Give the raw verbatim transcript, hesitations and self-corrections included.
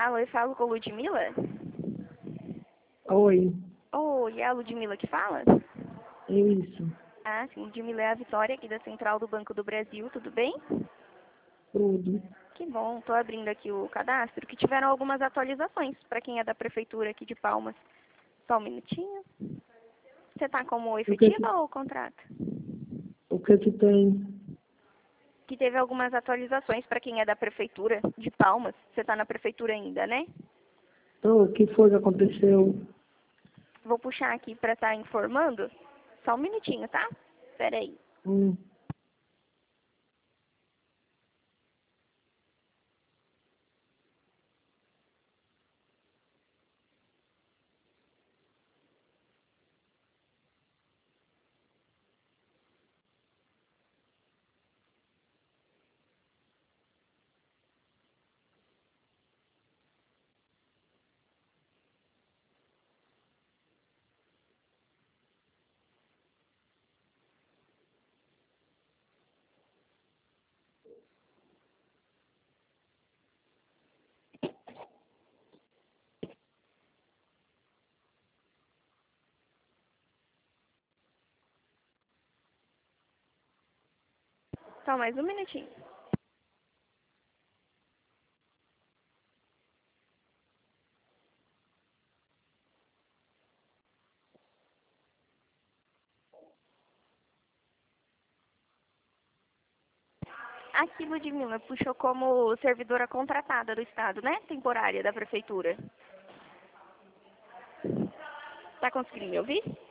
Alô, eu falo com a Ludmila? Oi, Oi, é a Ludmila que fala? isso, Ah, sim, Ludmila é a Vitória aqui da Central do Banco do Brasil, tudo bem? tudo. Que bom, tô abrindo aqui o cadastro, que tiveram algumas atualizações para quem é da Prefeitura aqui de Palmas. Só um minutinho. Você tá como O que que, efetiva ou contrato? o que que tem? Que teve algumas atualizações para quem é da Prefeitura de Palmas. Você tá na Prefeitura ainda, né? Então, o que foi que aconteceu? Vou puxar aqui para estar informando. Só um minutinho, tá? Espera aí. Hum, Só mais um minutinho. Aqui, Ludmila, puxou como servidora contratada do Estado, né? Temporária da Prefeitura. Tá conseguindo me ouvir?